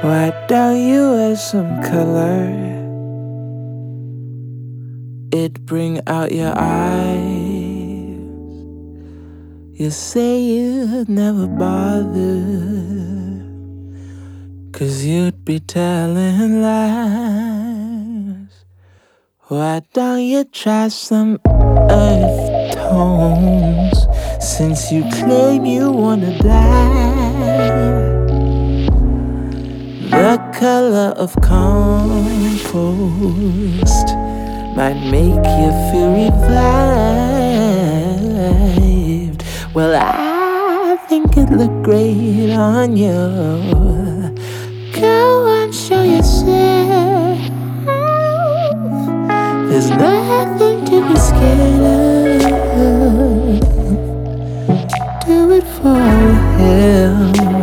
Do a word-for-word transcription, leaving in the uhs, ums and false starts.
Why don't you add some color? It bring out your eyes. You say you'd never bother, 'cause you'd be telling lies. Why don't you try some earth tones, since you claim you wanna die? The color of compost might make you feel revived. Well, I think it looked great on you. Go and show yourself. There's nothing to be scared of. Do it for hell.